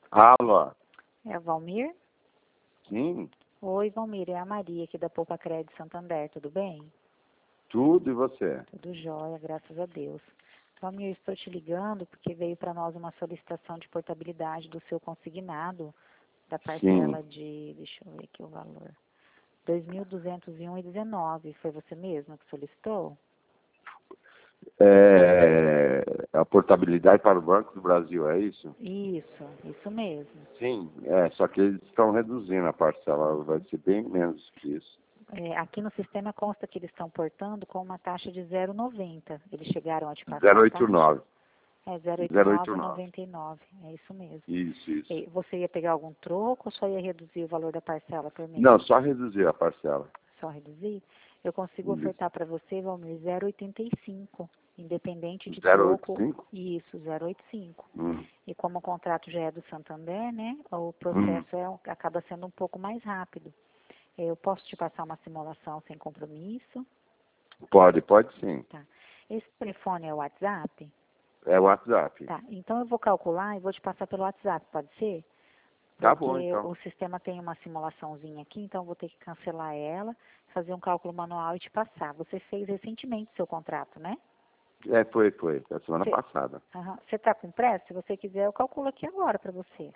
Alô? É a Valmir? Sim, Oi, Valmir, é a Maria aqui da Poupa Crédito Santander, tudo bem? tudo e você? Tudo jóia, graças a Deus. Valmir, estou te ligando porque veio para nós uma solicitação de portabilidade do seu consignado, da Sim. parcela de, deixa eu ver aqui o valor, 2.201,19. Foi você mesmo que solicitou? A portabilidade para o Banco do Brasil, é isso? Isso mesmo. Sim, só que eles estão reduzindo a parcela, vai ser bem menos que isso. Aqui no sistema consta que eles estão portando com uma taxa de 0,90. Eles chegaram a te passar a taxa? 089. É 089. 0,89,99. É isso mesmo. Isso. E você ia pegar algum troco ou só ia reduzir o valor da parcela por mês? Não, só reduzir a parcela. Só reduzir? Eu consigo Isso. ofertar para você, Valmir, 0,85, independente de troco. 085? Isso, 0,85. Hum. E como o contrato já é do Santander, né, o Hum. processo acaba sendo um pouco mais rápido. Eu posso te passar uma simulação sem compromisso? Pode sim. Tá. Esse telefone é o WhatsApp? É o WhatsApp. Tá. Então eu vou calcular e vou te passar pelo WhatsApp, pode ser? Tá Porque bom, então. o sistema tem uma simulaçãozinha aqui, então eu vou ter que cancelar ela, fazer um cálculo manual e te passar. Você fez recentemente seu contrato, né? Foi. A semana passada. Você está com pressa? Se você quiser, eu calculo aqui agora para você.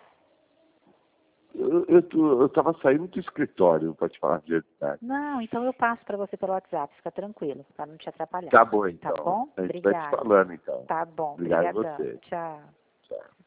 Eu tava saindo do escritório, para te falar de verdade. Não, então eu passo para você pelo WhatsApp, fica tranquilo, para não te atrapalhar. Tá bom, então. Tá bom? A gente vai te Obrigada. falando, então. Tá bom, Obrigado a obrigadão. você. Tchau. Tchau.